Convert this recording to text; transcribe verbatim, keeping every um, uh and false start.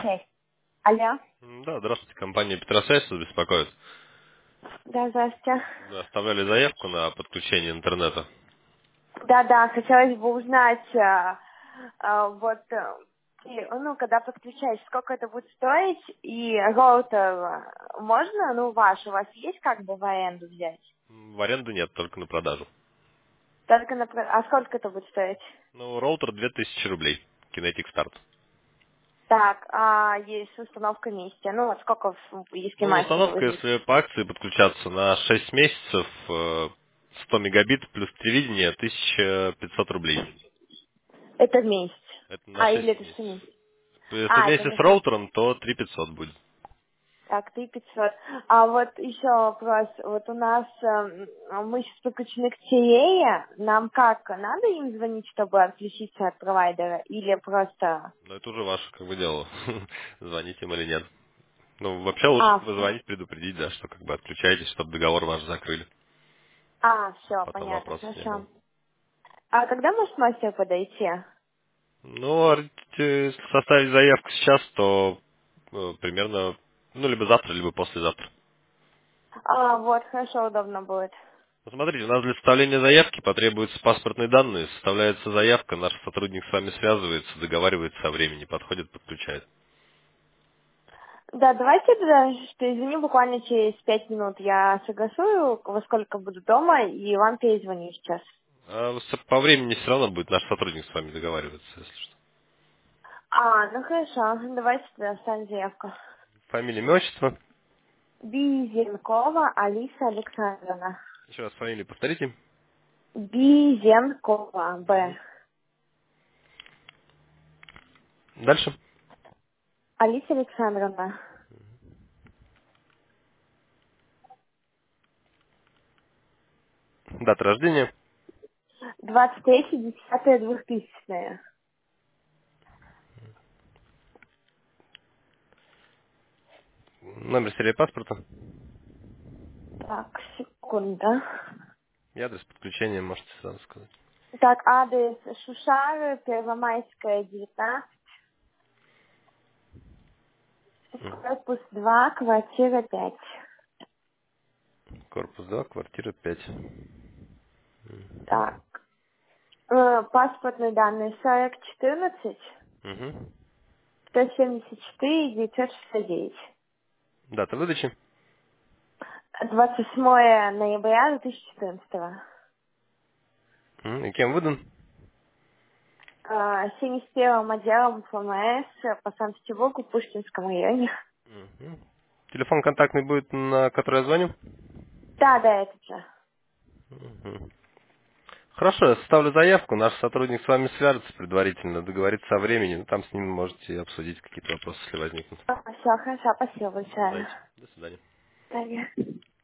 шесть. Алло. М, Да, здравствуйте, компания Петросвязь вас беспокоит. Да, здравствуйте. Вы оставляли заявку на подключение интернета. Да-да, хотелось бы узнать, а, а, вот, э, и, ну, когда подключаешь, сколько это будет стоить, и роутер э, можно, ну, ваш, у вас есть как бы в аренду взять? М, В аренду нет, только на продажу. Только на, про- а сколько это будет стоить? Ну, роутер две тысячи рублей. Kinetic Start. Так, а есть установка вместе, ну, вот сколько, в- если Ну, мастер установка, возьмет? если по акции подключаться на шесть месяцев, э, сто мегабит плюс телевидение, тысяча пятьсот рублей. Это в месяц. Это на А, или шесть это что месяцев. месяц? Если А, это вместе с месяц. роутером, то три тысячи пятьсот будет. Так, ты пятьсот. А вот еще вопрос. Вот у нас эм, мы сейчас подключены к Тиее. Нам как? Надо им звонить, чтобы отключиться от провайдера? Или просто... Но это уже ваше как бы дело. Звонить им или нет. Ну, вообще лучше А, все. позвонить, предупредить, да, что как бы отключаетесь, чтобы договор ваш закрыли. А, все, Потом понятно, вопросов не было. хорошо. А когда может мастер подойти? Ну, а если составить заявку сейчас, то э, примерно, ну, либо завтра, либо послезавтра. А, вот, хорошо, удобно будет. Ну, смотрите, у нас для составления заявки потребуются паспортные данные, составляется заявка, наш сотрудник с вами связывается, договаривается о времени, подходит, подключает. Да, давайте тогда, что извини, буквально через пять минут я согласую, во сколько буду дома, и вам перезвоню сейчас. А с- по времени все равно будет наш сотрудник с вами договариваться, если что. А, ну хорошо, давайте тогда оставим заявку. Фамилия, имя, отчество. Бизенкова Алиса Александровна. Еще раз фамилию повторите. Бизенкова, Б. Мгм. Дальше. Алиса Александровна. Дата рождения. двадцать третье десятое двухтысячное. Номер серии паспорта. Так, секунда. И адрес подключения можете сразу сказать. Так, адрес Шушары, Первомайская, девятнадцать, Мгм. корпус два, квартира пять. Корпус два, квартира пять. Так, э, паспортные данные сорок четырнадцать, Угу. сто семьдесят четыре, девятьсот шестьдесят девять. Дата выдачи. двадцать восьмое ноября две тысячи четырнадцатого. Мгм. И кем выдан? А, семьдесят первым отделом ФМС по Санкт-Петербургу, Пушкинском районе. Мгм. Телефон контактный будет, на который я звоню? Да, да, это же. Мгм. Хорошо, я составлю заявку, наш сотрудник с вами свяжется предварительно, договорится о времени, ну, там с ним можете обсудить какие-то вопросы, если возникнут. Все, хорошо, спасибо Все, большое. удачи. До свидания. Далее.